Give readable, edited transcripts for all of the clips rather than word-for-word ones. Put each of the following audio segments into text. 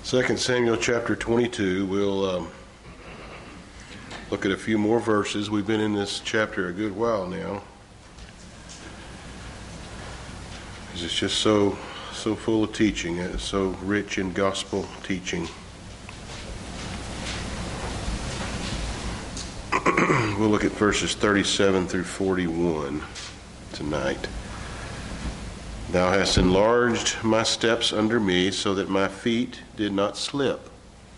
2 Samuel chapter 22, we'll look at a few more verses. We've been in this chapter a good while now. It's just so full of teaching. It's so rich in gospel teaching. We'll look at verses 37 through 41 tonight. Thou hast enlarged my steps under me, so that my feet did not slip.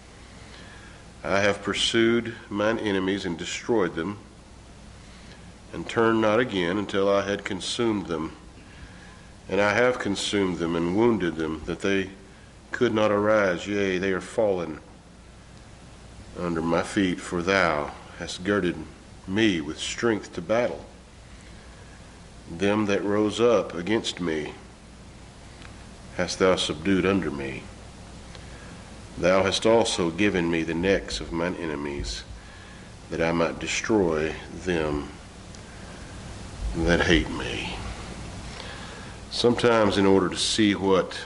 I have pursued mine enemies and destroyed them, and turned not again until I had consumed them. And I have consumed them and wounded them, that they could not arise. Yea, they are fallen under my feet, for thou hast girded me with strength to battle. Them that rose up against me hast thou subdued under me. Thou hast also given me the necks of mine enemies, that I might destroy them that hate me. Sometimes in order to see what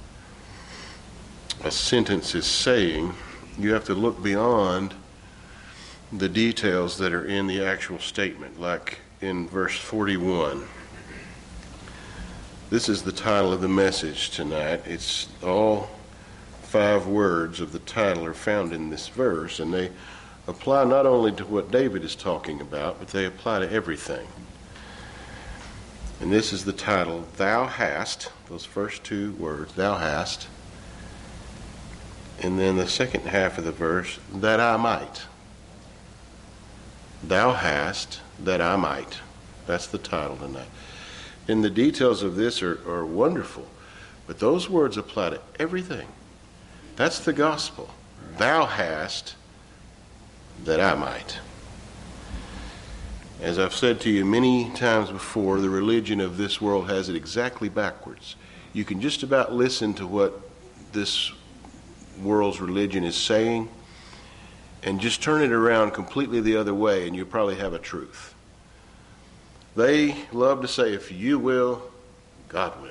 a sentence is saying, you have to look beyond the details that are in the actual statement, like in verse 41. This is the title of the message tonight. It's all 5 words of the title are found in this verse, and they apply not only to what David is talking about, but they apply to everything. And this is the title, Thou Hast, those first 2 words, Thou Hast, and then the second half of the verse, that I might. Thou hast, that I might. That's the title tonight. And the details of this are wonderful, but those words apply to everything. That's the gospel. Thou hast, that I might. As I've said to you many times before, the religion of this world has it exactly backwards. You can just about listen to what this world's religion is saying and just turn it around completely the other way, and you'll probably have a truth. They love to say, if you will, God will.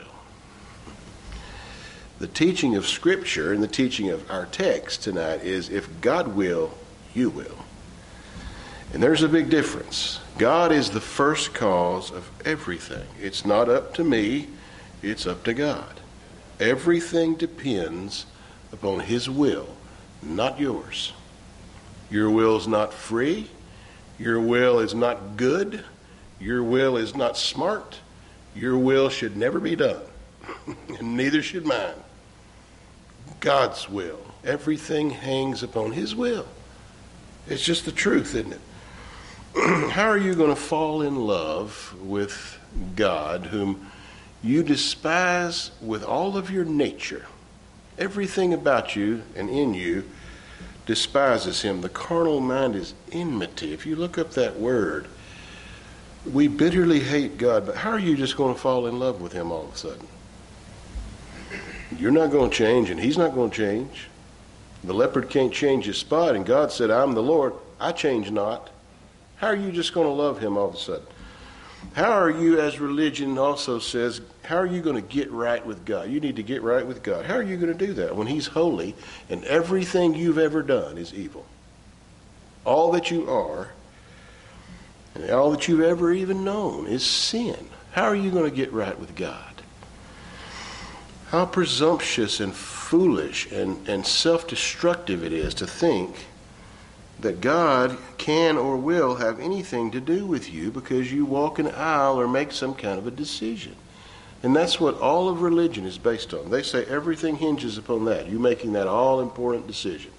The teaching of Scripture and the teaching of our text tonight is, if God will, you will. And there's a big difference. God is the first cause of everything. It's not up to me, it's up to God. Everything depends upon His will, not yours. Your will is not free. Your will is not good. Your will is not smart. Your will should never be done. And neither should mine. God's will. Everything hangs upon His will. It's just the truth, isn't it? How are you going to fall in love with God, whom you despise with all of your nature? Everything about you and in you despises Him. The carnal mind is enmity. If you look up that word, we bitterly hate God, but how are you just going to fall in love with Him all of a sudden? You're not going to change, and He's not going to change. The leopard can't change his spot, and God said, I'm the Lord, I change not. How are you just going to love Him all of a sudden? How are you, as religion also says, how are you going to get right with God? You need to get right with God. How are you going to do that when He's holy and everything you've ever done is evil? All that you are and all that you've ever even known is sin. How are you going to get right with God? How presumptuous and foolish and self-destructive it is to think that God can or will have anything to do with you because you walk an aisle or make some kind of a decision. And that's what all of religion is based on. They say everything hinges upon that, you making that all-important decision.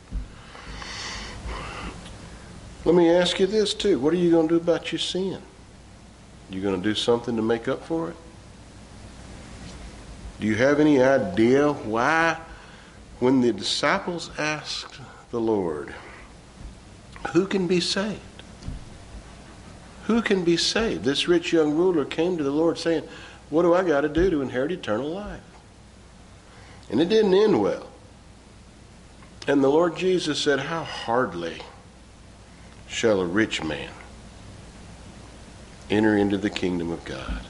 Let me ask you this too. What are you going to do about your sin? You going to do something to make up for it? Do you have any idea why, when the disciples asked the Lord, who can be saved? Who can be saved? This rich young ruler came to the Lord saying, what do I got to do to inherit eternal life? And it didn't end well. And the Lord Jesus said, how hardly shall a rich man enter into the kingdom of God?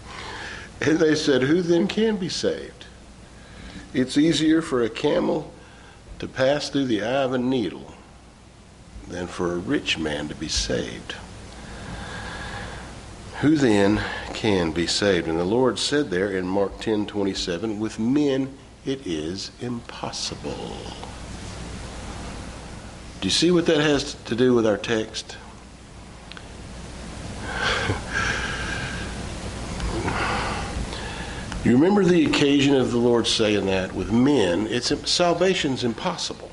And they said, who then can be saved? It's easier for a camel to pass through the eye of a needle than for a rich man to be saved. Who then can be saved? And the Lord said there in Mark 10:27, with men it is impossible. Do you see what that has to do with our text? You remember the occasion of the Lord saying that? With men, salvation's impossible.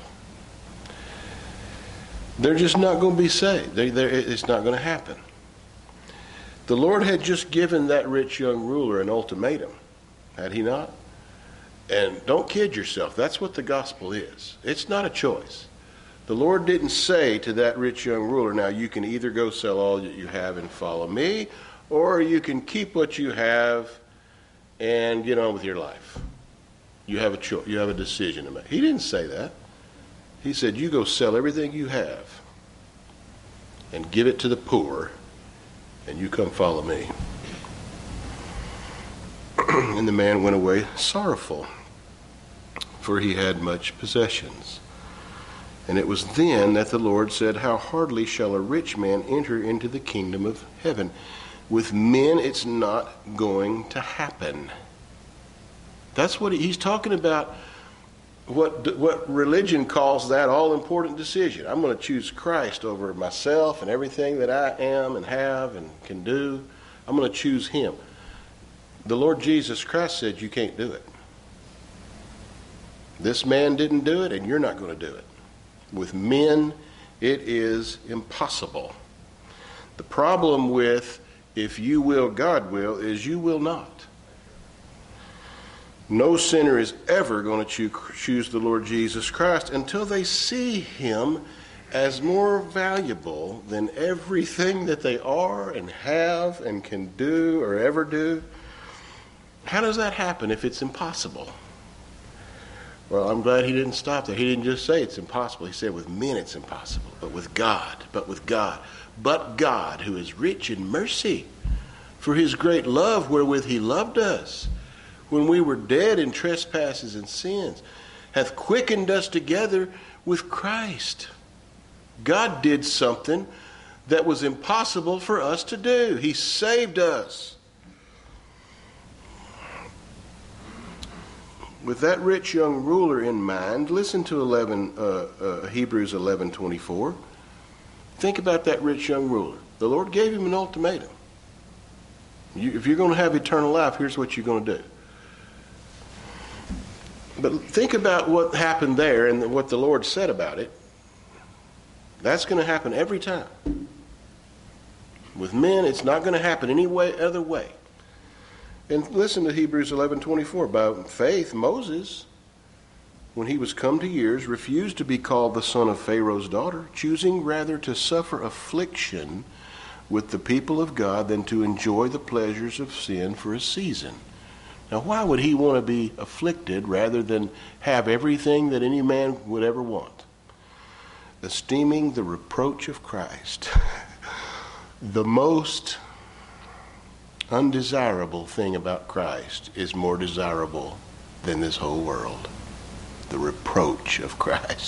They're just not going to be saved. It's not going to happen. The Lord had just given that rich young ruler an ultimatum, had he not? And don't kid yourself. That's what the gospel is. It's not a choice. The Lord didn't say to that rich young ruler, now you can either go sell all that you have and follow me, or you can keep what you have and get on with your life. You have a choice. You have a decision to make. He didn't say that. He said, you go sell everything you have and give it to the poor, and you come follow me. And the man went away sorrowful, for he had much possessions. And it was then that the Lord said, how hardly shall a rich man enter into the kingdom of heaven. With men, it's not going to happen. That's what he's talking about. What religion calls that all-important decision. I'm going to choose Christ over myself and everything that I am and have and can do. I'm going to choose him. The Lord Jesus Christ said you can't do it. This man didn't do it, and you're not going to do it. With men, it is impossible. The problem with if you will, God will, is you will not. No sinner is ever going to choose the Lord Jesus Christ until they see him as more valuable than everything that they are and have and can do or ever do. How does that happen if it's impossible? Well, I'm glad he didn't stop there. He didn't just say it's impossible. He said with men it's impossible, but with God, but God, who is rich in mercy, for his great love wherewith he loved us, when we were dead in trespasses and sins, hath quickened us together with Christ. God did something that was impossible for us to do. He saved us. With that rich young ruler in mind, listen to Hebrews 11:24. Think about that rich young ruler. The Lord gave him an ultimatum. If you're going to have eternal life, here's what you're going to do. But think about what happened there and what the Lord said about it. That's going to happen every time. With men, it's not going to happen any other way. And listen to Hebrews 11:24. By faith, Moses, when he was come to years, refused to be called the son of Pharaoh's daughter, choosing rather to suffer affliction with the people of God than to enjoy the pleasures of sin for a season. Now, why would he want to be afflicted rather than have everything that any man would ever want? Esteeming the reproach of Christ the most undesirable thing about Christ is more desirable than this whole world. The reproach of Christ.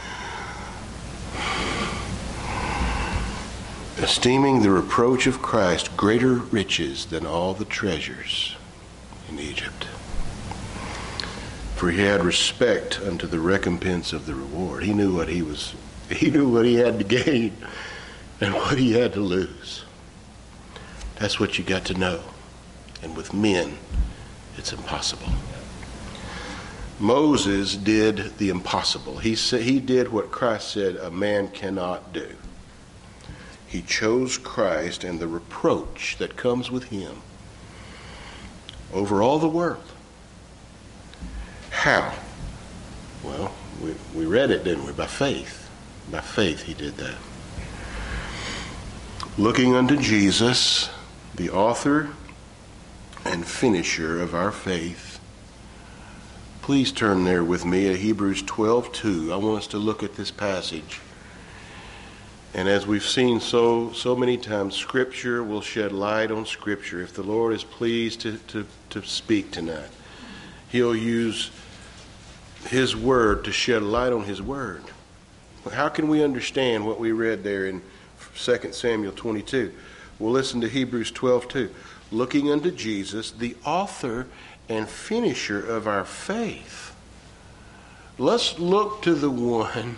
Esteeming the reproach of Christ greater riches than all the treasures in Egypt. For he had respect unto the recompense of the reward. He knew what he had to gain and what he had to lose. That's what you got to know. And with men, it's impossible. Moses did the impossible. He did what Christ said a man cannot do. He chose Christ and the reproach that comes with him over all the world. How? Well, we read it, didn't we? By faith. By faith he did that. Looking unto Jesus, the author and finisher of our faith. Please turn there with me at Hebrews 12:2. I want us to look at this passage. And as we've seen so many times, Scripture will shed light on Scripture. If the Lord is pleased to speak tonight, He'll use His Word, to shed light on His Word. How can we understand what we read there in 2 Samuel 22? Well, listen to Hebrews 12:2. Looking unto Jesus, the author and finisher of our faith. Let's look to the one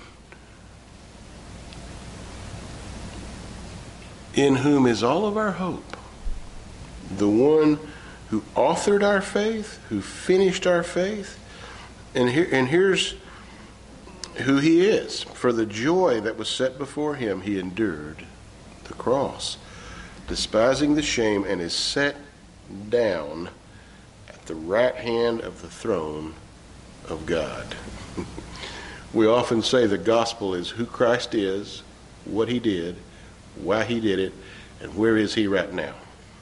in whom is all of our hope. The one who authored our faith, who finished our faith. And here's who he is. For the joy that was set before him, he endured the cross, despising the shame, and is set down at the right hand of the throne of God. We often say the gospel is who Christ is, what he did, why he did it, and where is he right now.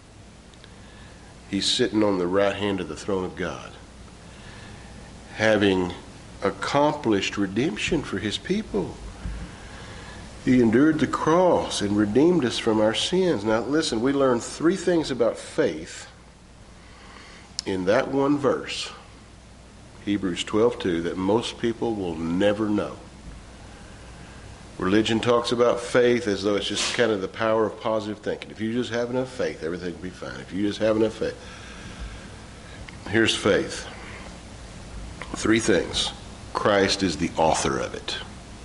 He's sitting on the right hand of the throne of God, having accomplished redemption for his people. He endured the cross and redeemed us from our sins. Now listen, we learn three things about faith in that one verse, Hebrews 12:2, that most people will never know. Religion talks about faith as though it's just kind of the power of positive thinking. If you just have enough faith, everything will be fine. If you just have enough faith. Here's faith. Three things. Christ is the author of it.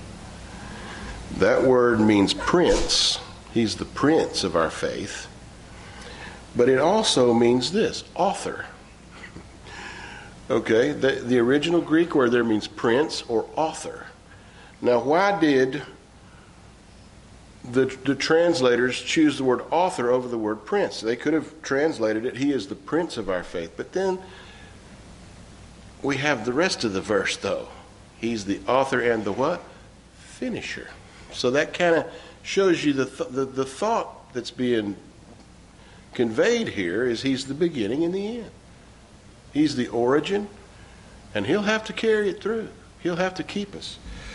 That word means prince. He's the prince of our faith. But it also means this, author. Okay, the original Greek word there means prince or author. Now, why did the translators choose the word author over the word prince? They could have translated it, he is the prince of our faith. But then we have the rest of the verse, though. He's the author and the what? Finisher. So that kind of shows you the thought that's being conveyed here is he's the beginning and the end. He's the origin, and he'll have to carry it through. He'll have to keep us.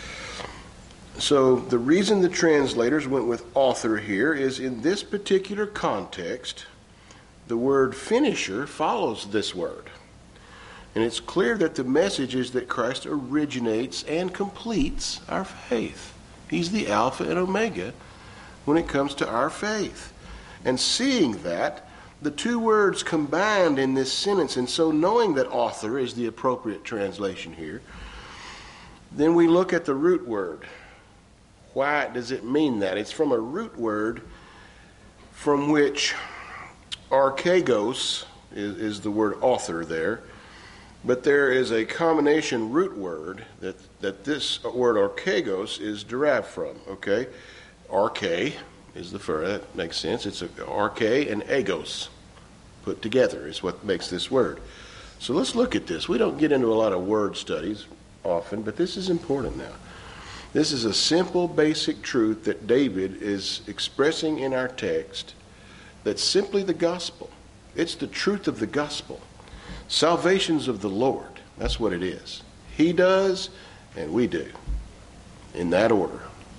So the reason the translators went with author here is in this particular context, the word finisher follows this word. And it's clear that the message is that Christ originates and completes our faith. He's the Alpha and Omega when it comes to our faith. And seeing that, the two words combined in this sentence, and so knowing that author is the appropriate translation here, then we look at the root word. Why does it mean that? It's from a root word from which archegos is the word author there. But there is a combination root word that this word archegos is derived from, okay? Arche is the first. That makes sense. It's arche and egos put together is what makes this word. So let's look at this. We don't get into a lot of word studies often, but this is important now. This is a simple, basic truth that David is expressing in our text that's simply the gospel. It's the truth of the gospel. Salvation's of the Lord. That's what it is. He does, and we do. In that order.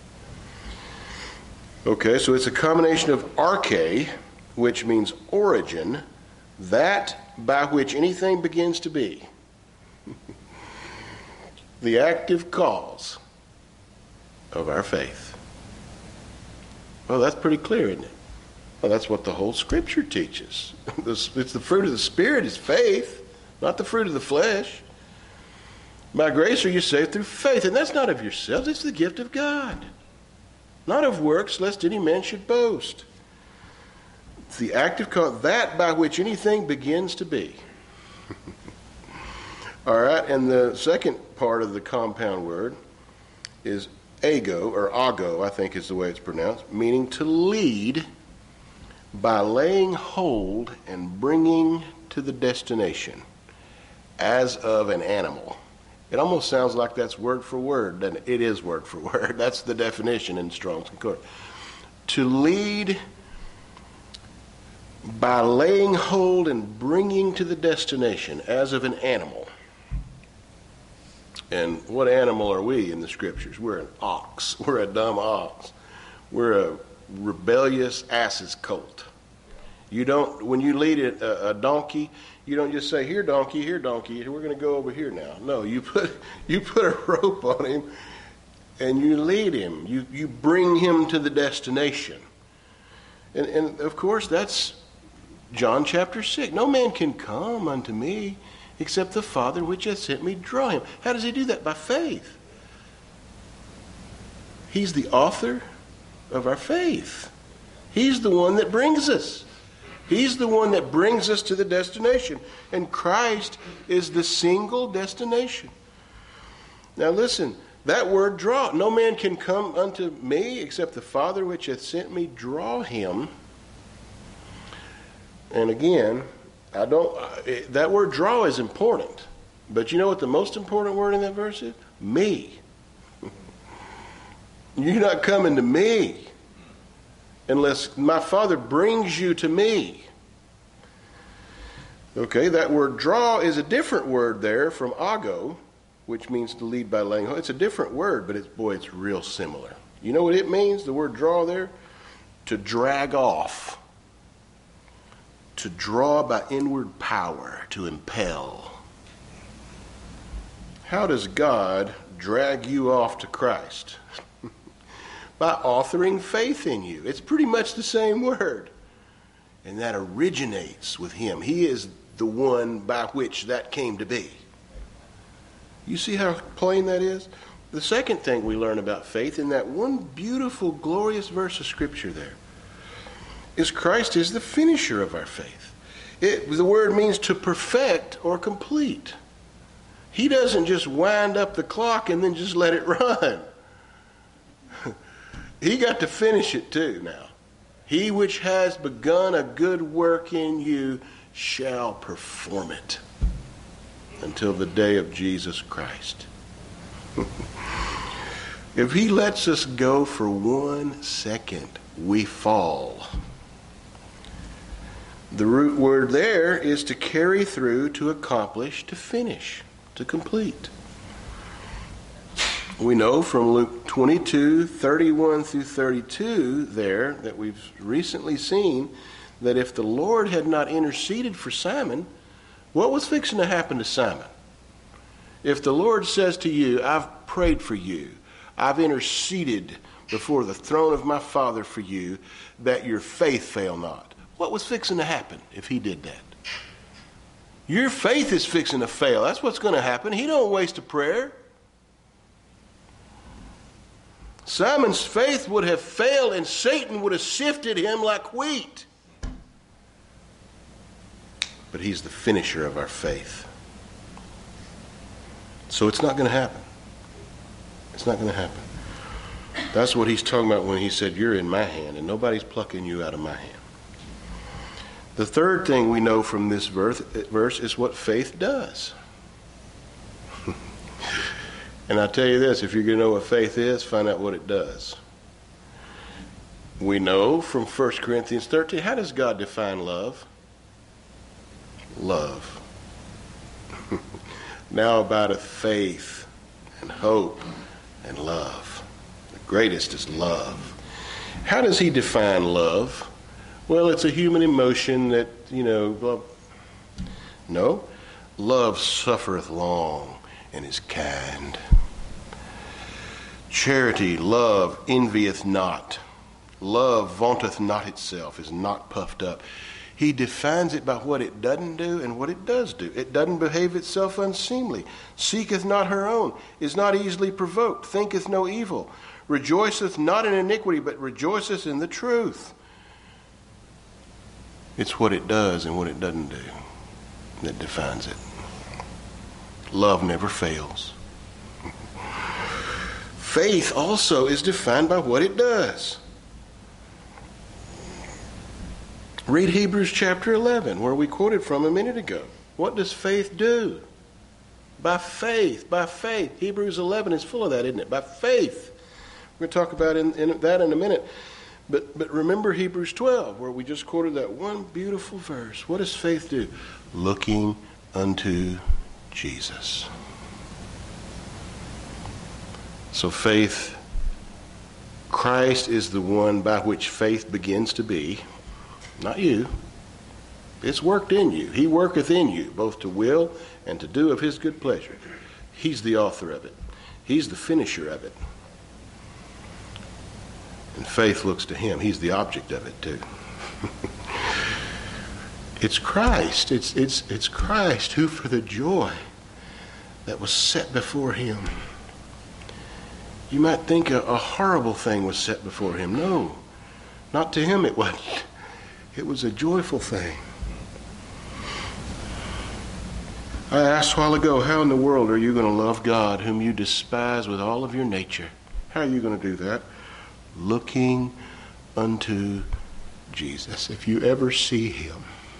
Okay, so it's a combination of arche, which means origin, that by which anything begins to be. The active cause of our faith. Well, that's pretty clear, isn't it? Well, that's what the whole Scripture teaches. It's the fruit of the Spirit is faith, not the fruit of the flesh. By grace are you saved through faith, and that's not of yourselves, it's the gift of God. Not of works, lest any man should boast. It's the active cause, that by which anything begins to be. All right, and the second part of the compound word is ego, or ago, I think is the way it's pronounced, meaning to lead by laying hold and bringing to the destination, as of an animal. It almost sounds like that's word for word, doesn't it? It is word for word. That's the definition in Strong's Concordance. To lead by laying hold and bringing to the destination, as of an animal. And what animal are we in the Scriptures? We're an ox. We're a dumb ox. We're a rebellious ass's colt. You don't, when you lead a donkey, you don't just say, here donkey, we're going to go over here now. No, you put a rope on him and you lead him. You bring him to the destination. And of course, that's John chapter 6. No man can come unto me except the Father which hath sent me draw him. How does he do that? By faith. He's the author of our faith. He's the one that brings us. He's the one that brings us to the destination. And Christ is the single destination. Now listen, that word draw. No man can come unto me except the Father which hath sent me draw him. And again, that word draw is important. But you know what the most important word in that verse is? Me. You're not coming to me unless my Father brings you to me. Okay, that word draw is a different word there from ago, which means to lead by laying hold. It's a different word, but it's real similar. You know what it means, the word draw there? To drag off. To draw by inward power, to impel. How does God drag you off to Christ? By authoring faith in you. It's pretty much the same word. And that originates with him. He is the one by which that came to be. You see how plain that is? The second thing we learn about faith in that one beautiful, glorious verse of Scripture there is Christ is the finisher of our faith. The word means to perfect or complete. He doesn't just wind up the clock and then just let it run. He got to finish it too now. He which has begun a good work in you shall perform it until the day of Jesus Christ. If he lets us go for 1 second, we fall. The root word there is to carry through, to accomplish, to finish, to complete. We know from Luke 22, 31 through 32 there that we've recently seen that if the Lord had not interceded for Simon, what was fixing to happen to Simon? If the Lord says to you, I've prayed for you, I've interceded before the throne of my Father for you, that your faith fail not. What was fixing to happen if he did that? Your faith is fixing to fail. That's what's going to happen. He don't waste a prayer. Simon's faith would have failed and Satan would have sifted him like wheat. But he's the finisher of our faith. So it's not going to happen. It's not going to happen. That's what he's talking about when he said, you're in my hand and nobody's plucking you out of my hand. The third thing we know from this verse is what faith does. And I tell you this, if you're going to know what faith is, find out what it does. We know from 1 Corinthians 13, how does God define love? Love. Now abideth faith and hope and love. The greatest is love. How does he define love? Well, it's a human emotion that, no. Love suffereth long and is kind. Charity, love, envieth not. Love vaunteth not itself, is not puffed up. He defines it by what it doesn't do and what it does do. It doesn't behave itself unseemly, seeketh not her own, is not easily provoked, thinketh no evil, rejoiceth not in iniquity, but rejoiceth in the truth. It's what it does and what it doesn't do that defines it. Love never fails. Faith also is defined by what it does. Read Hebrews chapter 11, where we quoted from a minute ago. What does faith do? By faith, by faith. Hebrews 11 is full of that, isn't it? By faith. We're going to talk about that in a minute. But remember Hebrews 12, where we just quoted that one beautiful verse. What does faith do? Looking unto Jesus. So faith, Christ is the one by which faith begins to be. Not you. It's worked in you. He worketh in you, both to will and to do of his good pleasure. He's the author of it. He's the finisher of it. And faith looks to him. He's the object of it too. It's Christ. It's Christ who, for the joy that was set before him. You might think a horrible thing was set before him. No, not to him it wasn't. It was a joyful thing. I asked a while ago, how in the world are you going to love God whom you despise with all of your nature? How are you going to do that? Looking unto Jesus. If you ever see him,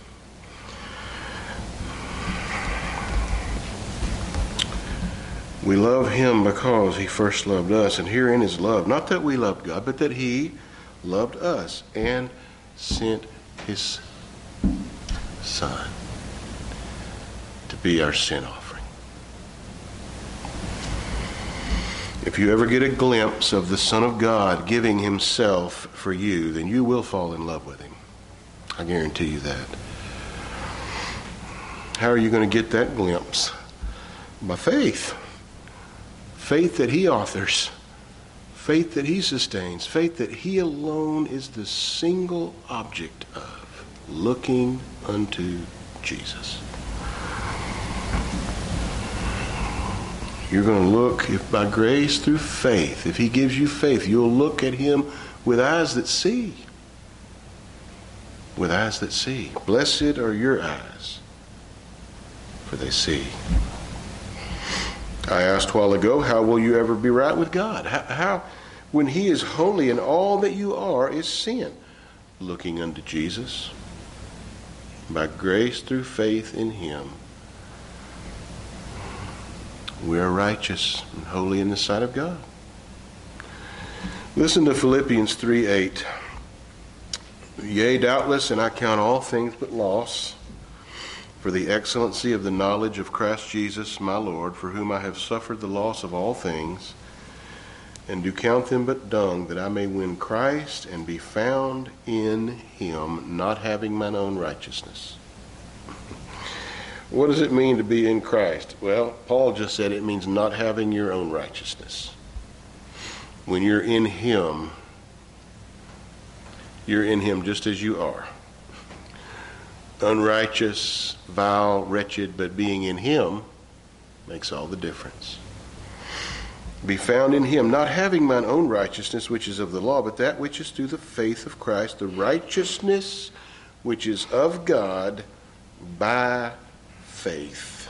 we love him because he first loved us. And herein is love, not that we loved God, but that he loved us and sent his Son to be our sin offering. If you ever get a glimpse of the Son of God giving himself for you, then you will fall in love with him. I guarantee you that. How are you going to get that glimpse? By faith. Faith that he authors. Faith that he sustains. Faith that he alone is the single object of. Looking unto Jesus. You're going to look, if by grace through faith, if he gives you faith, you'll look at him with eyes that see. With eyes that see. Blessed are your eyes, for they see. I asked a while ago, how will you ever be right with God? How when he is holy and all that you are is sin? Looking unto Jesus. By grace through faith in him, we are righteous and holy in the sight of God. Listen to Philippians 3:8. Yea, doubtless, and I count all things but loss, for the excellency of the knowledge of Christ Jesus my Lord, for whom I have suffered the loss of all things, and do count them but dung, that I may win Christ and be found in him, not having mine own righteousness. What does it mean to be in Christ? Well, Paul just said it means not having your own righteousness. When you're in him just as you are. Unrighteous, vile, wretched, but being in him makes all the difference. Be found in him, not having mine own righteousness, which is of the law, but that which is through the faith of Christ, the righteousness which is of God by faith.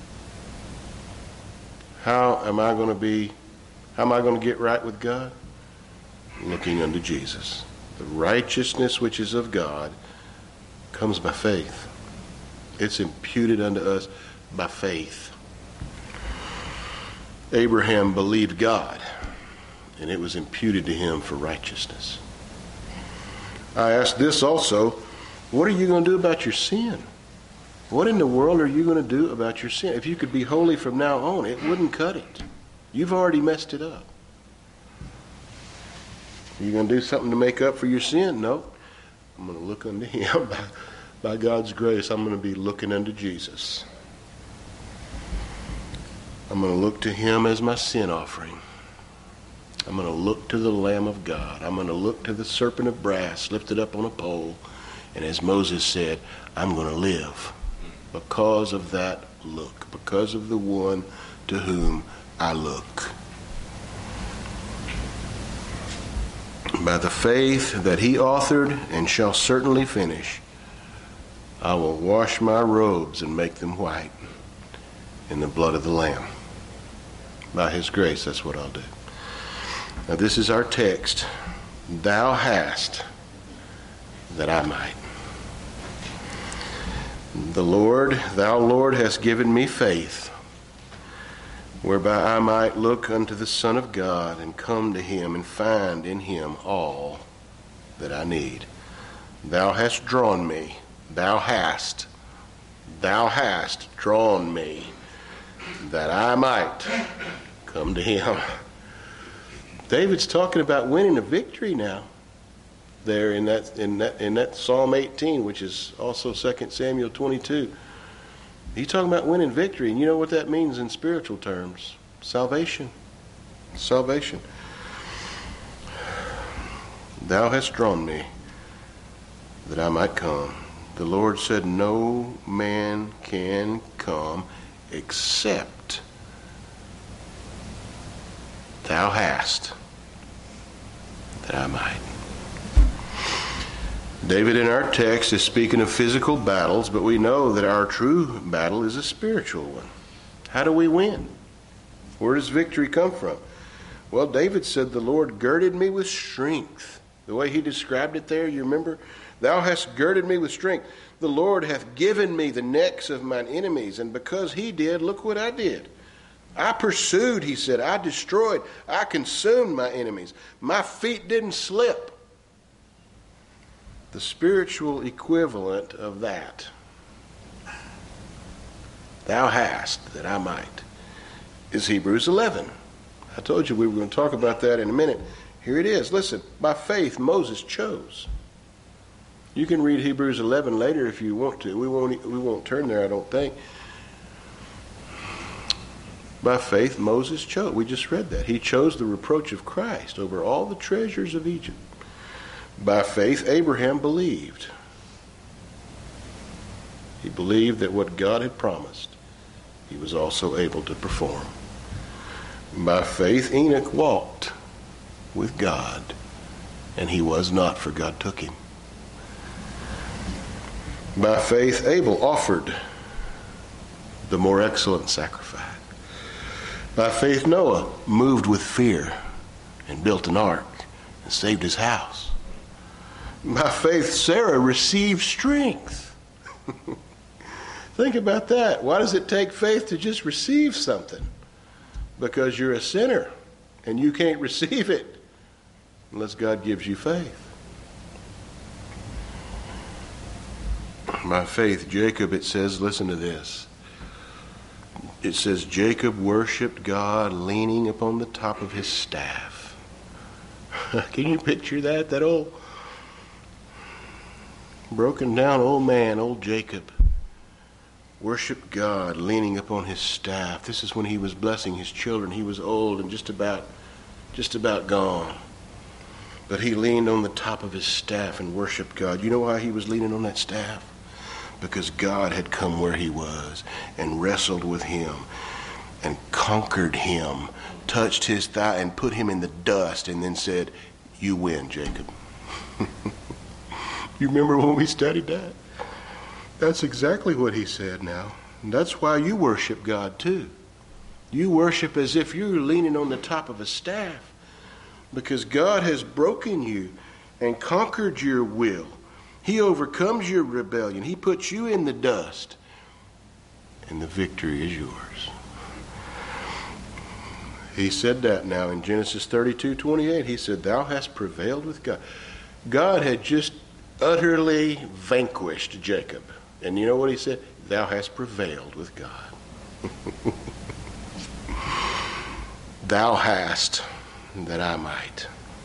How am I going to get right with God? Looking unto Jesus. The righteousness which is of God comes by faith. It's imputed unto us by faith. Abraham believed God, and it was imputed to him for righteousness. I asked this also, what are you going to do about your sin? What in the world are you going to do about your sin? If you could be holy from now on, it wouldn't cut it. You've already messed it up. Are you going to do something to make up for your sin? No. I'm going to look unto him. By God's grace, I'm going to be looking unto Jesus. I'm going to look to him as my sin offering. I'm going to look to the Lamb of God. I'm going to look to the serpent of brass lifted up on a pole. And as Moses said, I'm going to live because of that look, because of the one to whom I look. By the faith that he authored and shall certainly finish, I will wash my robes and make them white in the blood of the Lamb. By his grace, that's what I'll do. Now this is our text. Thou hast that I might. Thou Lord hast given me faith, whereby I might look unto the Son of God and come to him and find in him all that I need. Thou hast drawn me. Thou hast drawn me that I might come to him. David's talking about winning a victory now. there in that Psalm 18, which is also 2 Samuel 22. He's talking about winning victory, and you know what that means in spiritual terms: salvation. Salvation. Thou hast drawn me that I might come. The Lord said, no man can come except thou hast, that I might. David in our text is speaking of physical battles, but we know that our true battle is a spiritual one. How do we win? Where does victory come from? Well, David said, the Lord girded me with strength. The way he described it there, you remember? Thou hast girded me with strength. The Lord hath given me the necks of mine enemies. And because he did, look what I did. I pursued, he said. I destroyed. I consumed my enemies. My feet didn't slip. The spiritual equivalent of that, thou hast, that I might, is Hebrews 11. I told you we were going to talk about that in a minute. Here it is. Listen, by faith Moses chose. You can read Hebrews 11 later if you want to. We won't turn there, I don't think. By faith Moses chose. We just read that. He chose the reproach of Christ over all the treasures of Egypt. By faith Abraham believed. He believed that what God had promised, he was also able to perform. By faith Enoch walked with God, and he was not, for God took him. By faith Abel offered the more excellent sacrifice. By faith Noah moved with fear and built an ark and saved his house. By faith Sarah received strength. Think about that. Why does it take faith to just receive something? Because you're a sinner and you can't receive it unless God gives you faith. By faith Jacob, it says, listen to this. It says Jacob worshiped God leaning upon the top of his staff. Can you picture that? That old broken down old man, old Jacob, worshiped God leaning upon his staff. This is when he was blessing his children. He was old and just about gone. But he leaned on the top of his staff and worshiped God. You know why he was leaning on that staff? Because God had come where he was and wrestled with him and conquered him, touched his thigh and put him in the dust, and then said, you win, Jacob. You remember when we studied that? That's exactly what he said now. And that's why you worship God too. You worship as if you're leaning on the top of a staff, because God has broken you and conquered your will. He overcomes your rebellion. He puts you in the dust, and the victory is yours. He said that now in Genesis 32:28. He said, thou hast prevailed with God. God had just utterly vanquished Jacob. And you know what he said? Thou hast prevailed with God. Thou hast, that I might.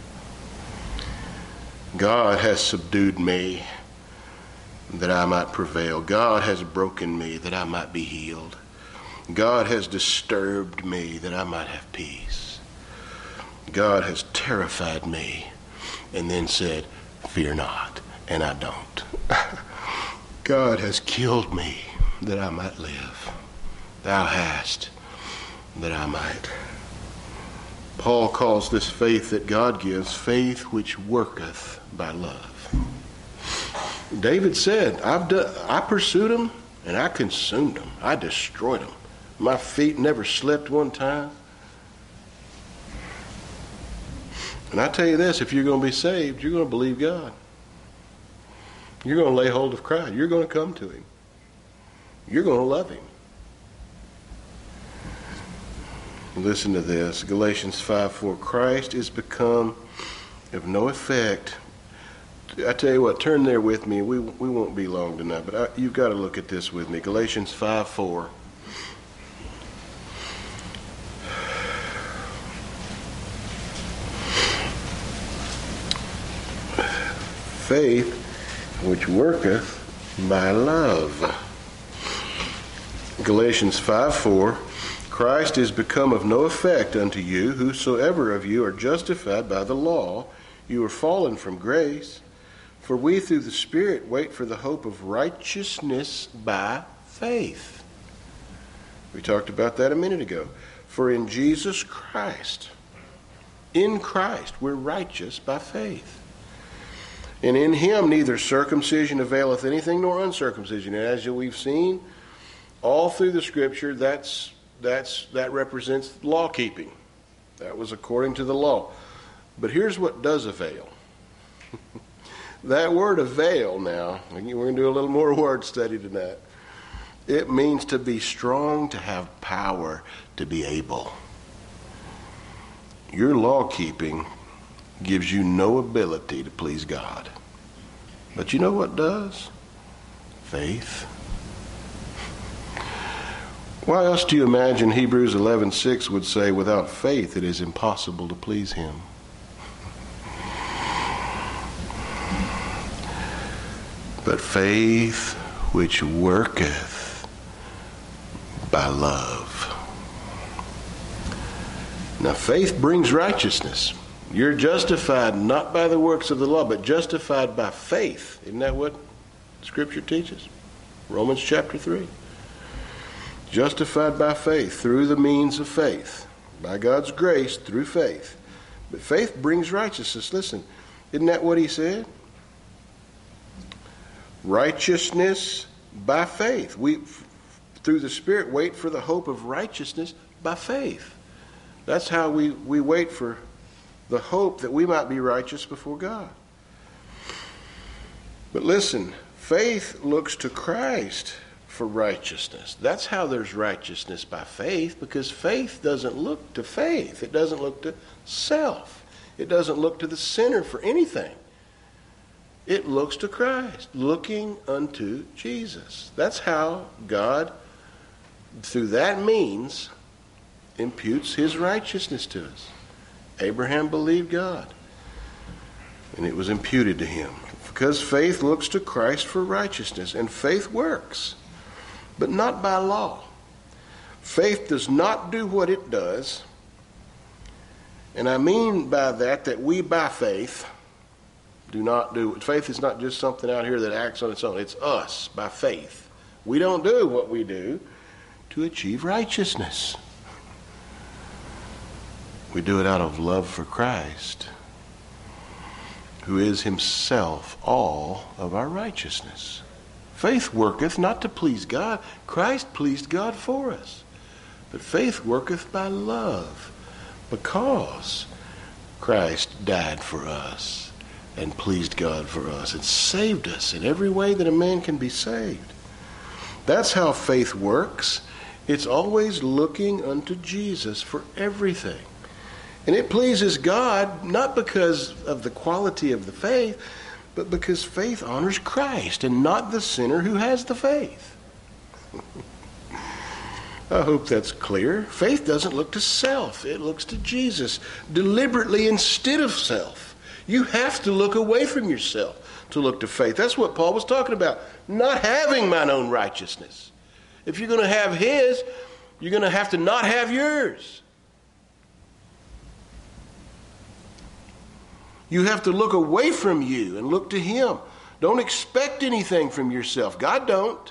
God has subdued me that I might prevail. God has broken me that I might be healed. God has disturbed me that I might have peace. God has terrified me and then said, fear not, and I don't. God has killed me that I might live. Thou hast, that I might. Paul calls this faith that God gives faith which worketh by love. David said, I pursued him and I consumed him. I destroyed him. My feet never slipped one time. And I tell you this, if you're going to be saved, you're going to believe God. You're going to lay hold of Christ. You're going to come to him. You're going to love him. Listen to this. Galatians 5:4. Christ is become of no effect. I tell you what, turn there with me. We won't be long tonight, but you've got to look at this with me. Galatians 5:4. faith which worketh by love. Galatians 5:4, Christ is become of no effect unto you, whosoever of you are justified by the law, you are fallen from grace. For we through the Spirit wait for the hope of righteousness by faith. We talked about that a minute ago. For in Jesus Christ, we're righteous by faith. And in him neither circumcision availeth anything nor uncircumcision. And as we've seen all through the Scripture, that represents law keeping. That was according to the law. But here's what does avail. That word avail now, we're going to do a little more word study tonight. It means to be strong, to have power, to be able. Your law keeping gives you no ability to please God. But you know what does? Faith. Why else do you imagine Hebrews 11:6 would say, without faith it is impossible to please him? But faith which worketh by love. Now faith brings righteousness. You're justified not by the works of the law, but justified by faith. Isn't that what Scripture teaches? Romans chapter 3. Justified by faith, through the means of faith. By God's grace, through faith. But faith brings righteousness. Listen, isn't that what he said? Righteousness by faith. We, through the Spirit, wait for the hope of righteousness by faith. That's how we wait for the hope that we might be righteous before God. But listen, faith looks to Christ for righteousness. That's how there's righteousness by faith, because faith doesn't look to faith. It doesn't look to self. It doesn't look to the sinner for anything. It looks to Christ, looking unto Jesus. That's how God, through that means, imputes his righteousness to us. Abraham believed God, and it was imputed to him. Because faith looks to Christ for righteousness, and faith works, but not by law. Faith does not do what it does, and I mean by that we by faith do not do. Faith is not just something out here that acts on its own. It's us by faith. We don't do what we do to achieve righteousness. We do it out of love for Christ, who is himself all of our righteousness. Faith worketh not to please God. Christ pleased God for us. But faith worketh by love, because Christ died for us and pleased God for us and saved us in every way that a man can be saved. That's how faith works. It's always looking unto Jesus for everything. And it pleases God not because of the quality of the faith, but because faith honors Christ and not the sinner who has the faith. I hope that's clear. Faith doesn't look to self. It looks to Jesus deliberately instead of self. You have to look away from yourself to look to faith. That's what Paul was talking about. Not having mine own righteousness. If you're going to have his, you're going to have to not have yours. You have to look away from you and look to him. Don't expect anything from yourself. God don't.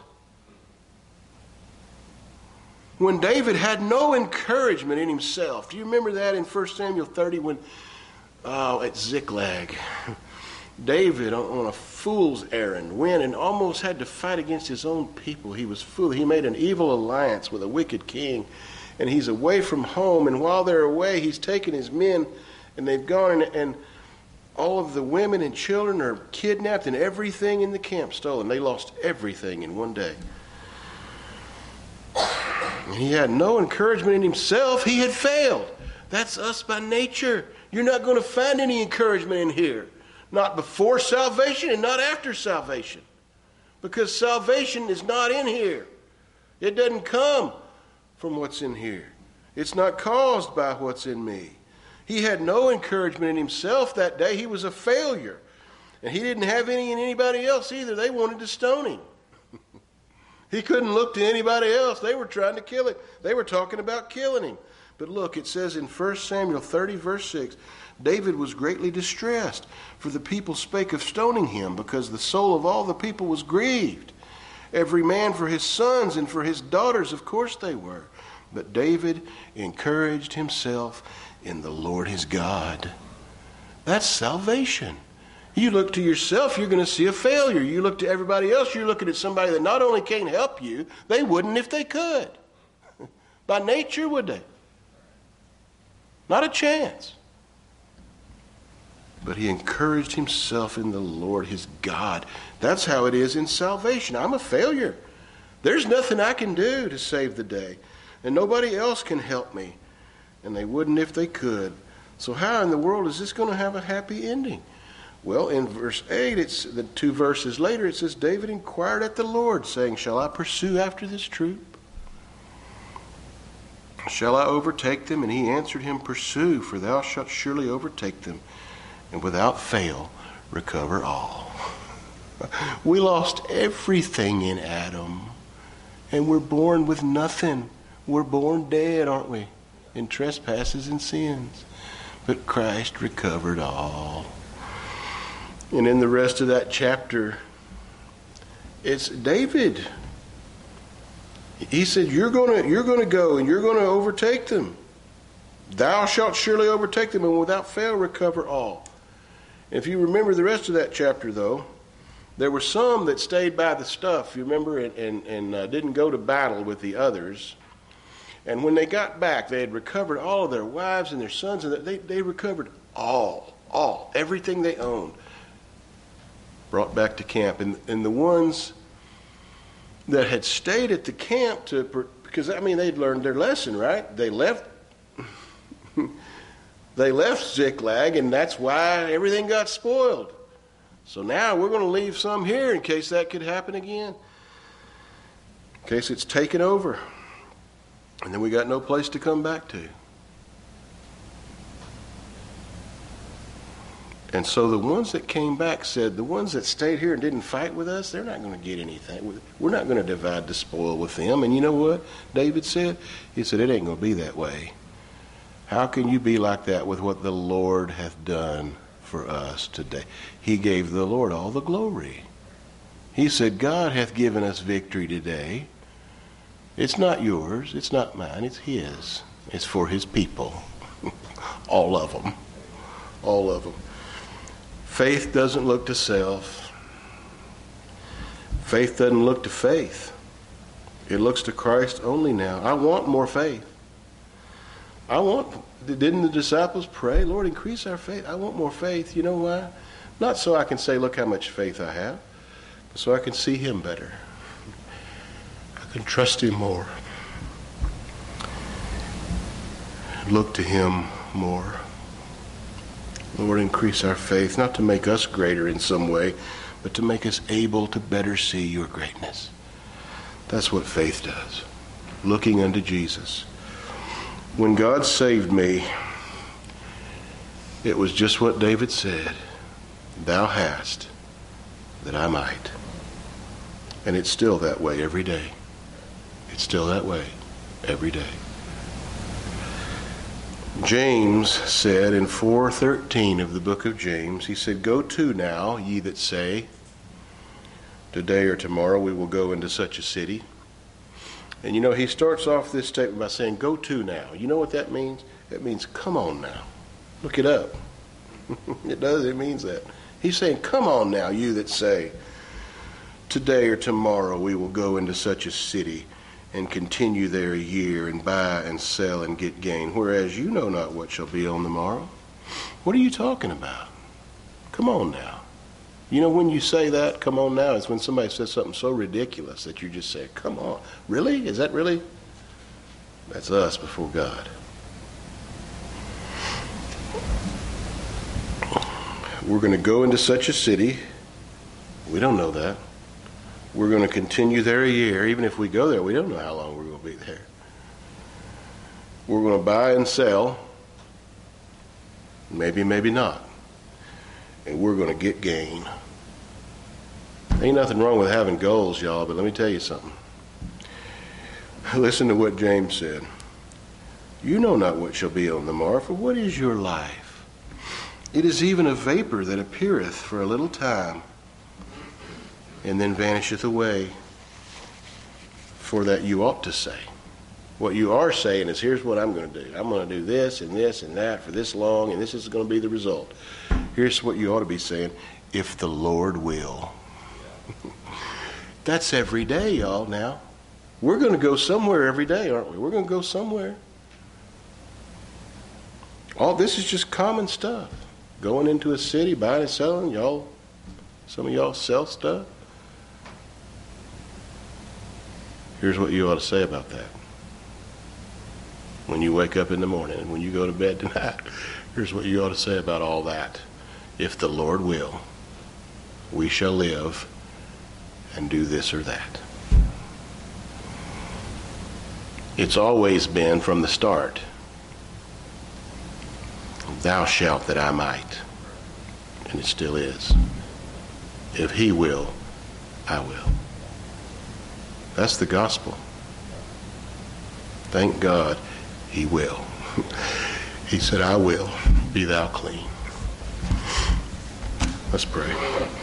When David had no encouragement in himself. Do you remember that in 1 Samuel 30 when at Ziklag, David on a fool's errand went and almost had to fight against his own people. He was foolish. He made an evil alliance with a wicked king, and he's away from home. And while they're away, he's taken his men, and they've gone, and all of the women and children are kidnapped, and everything in the camp stolen. They lost everything in one day. And he had no encouragement in himself. He had failed. That's us by nature. You're not going to find any encouragement in here. Not before salvation and not after salvation. Because salvation is not in here. It doesn't come from what's in here. It's not caused by what's in me. He had no encouragement in himself that day. He was a failure. And he didn't have any in anybody else either. They wanted to stone him. He couldn't look to anybody else. They were trying to kill him. They were talking about killing him. But look, it says in 1 Samuel 30, verse 6, David was greatly distressed, for the people spake of stoning him, because the soul of all the people was grieved. Every man for his sons and for his daughters, of course they were. But David encouraged himself in the Lord his God. That's salvation. You look to yourself, you're going to see a failure. You look to everybody else, you're looking at somebody that not only can't help you, they wouldn't if they could. By nature, would they? Not a chance. But he encouraged himself in the Lord his God. That's how it is in salvation. I'm a failure. There's nothing I can do to save the day. And nobody else can help me. And they wouldn't if they could. So how in the world is this going to have a happy ending? Well, in verse 8, it's the 2 verses later, it says, David inquired at the Lord, saying, shall I pursue after this troop? Shall I overtake them? And he answered him, pursue, for thou shalt surely overtake them, and without fail recover all. We lost everything in Adam, and we're born with nothing. We're born dead, aren't we? In trespasses and sins. But Christ recovered all. And in the rest of that chapter, it's David. He said, you're going to go and you're going to overtake them. Thou shalt surely overtake them, and without fail recover all. If you remember the rest of that chapter, though, there were some that stayed by the stuff, you remember, and didn't go to battle with the others. And when they got back, they had recovered all of their wives and their sons, and they recovered all, everything they owned, brought back to camp. And the ones that had stayed at the camp because they'd learned their lesson, right? They left Ziklag, and that's why everything got spoiled. So now we're going to leave some here in case that could happen again, in case it's taken over. And then we got no place to come back to. And so the ones that came back said, the ones that stayed here and didn't fight with us, they're not going to get anything. We're not going to divide the spoil with them. And you know what David said? He said, it ain't going to be that way. How can you be like that with what the Lord hath done for us today? He gave the Lord all the glory. He said, God hath given us victory today. It's not yours. It's not mine. It's his. It's for his people. All of them. All of them. Faith doesn't look to self. Faith doesn't look to faith. It looks to Christ only now. I want more faith. Didn't the disciples pray, Lord, increase our faith? I want more faith. You know why? Not so I can say, look how much faith I have, but so I can see him better. I can trust him more. Look to him more. Lord, increase our faith, not to make us greater in some way, but to make us able to better see your greatness. That's what faith does. Looking unto Jesus. When God saved me, it was just what David said. Thou hast, that I might. And it's still that way every day. It's still that way every day. James said in 4:13 of the book of James, he said, go to now, ye that say, today or tomorrow we will go into such a city. And he starts off this statement by saying, go to now. You know what that means? It means, come on now. Look it up. It does, it means that. He's saying, come on now, you that say, today or tomorrow we will go into such a city and continue there a year and buy and sell and get gain, whereas you know not what shall be on the morrow. What are you talking about? Come on now. When you say that, come on now, it's when somebody says something so ridiculous that you just say, come on. Really? Is that really? That's us before God. We're going to go into such a city. We don't know that. We're going to continue there a year. Even if we go there, we don't know how long we're going to be there. We're going to buy and sell. Maybe, maybe not. and we're going to get gain. Ain't nothing wrong with having goals, y'all, but let me tell you something. Listen to what James said. You know not what shall be on the morrow, for what is your life? It is even a vapor that appeareth for a little time, and then vanisheth away. For that you ought to say. What you are saying is, here's what I'm going to do. I'm going to do this and this and that for this long, and this is going to be the result. Here's what you ought to be saying, if the Lord will. That's every day, y'all, now. We're going to go somewhere every day, aren't we? We're going to go somewhere. All this is just common stuff. Going into a city, buying and selling. Y'all, some of y'all sell stuff. Here's what you ought to say about that. When you wake up in the morning and when you go to bed tonight, here's what you ought to say about all that. If the Lord will, we shall live and do this or that. It's always been from the start, thou shalt that I might. And it still is. If he will, I will. That's the gospel. Thank God he will. He said, I will, be thou clean. Let's pray.